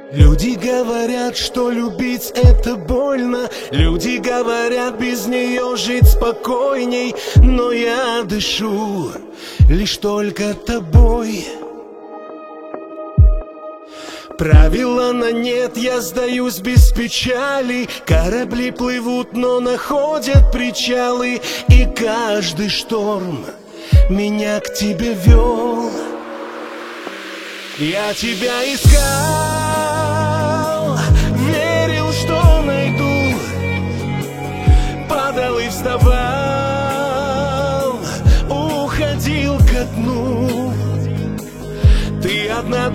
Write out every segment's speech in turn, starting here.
Люди говорят, что любить это больно. Люди говорят, без нее жить спокойней. Но я дышу лишь только тобой. Правила на нет, я сдаюсь без печали. Корабли плывут, но находят причалы. И каждый шторм меня к тебе вел. Я тебя искал, верил, что найду. Падал и вставал, уходил ко дну. Ты одна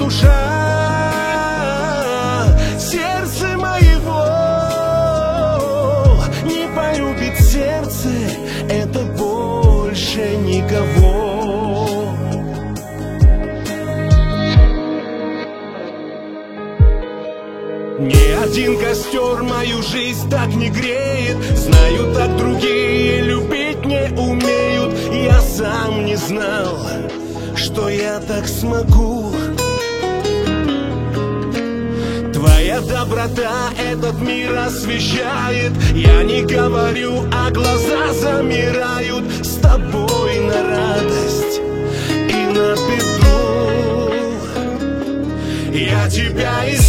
душа, сердце моего. Не полюбит сердце, это больше никого. Ни один костер мою жизнь так не греет. Знаю, так другие любить не умеют. Я сам не знал, что я так смогу. Твоя доброта этот мир освещает. Я не говорю, а глаза замирают. С тобой на радость и на беду. Я тебя искал.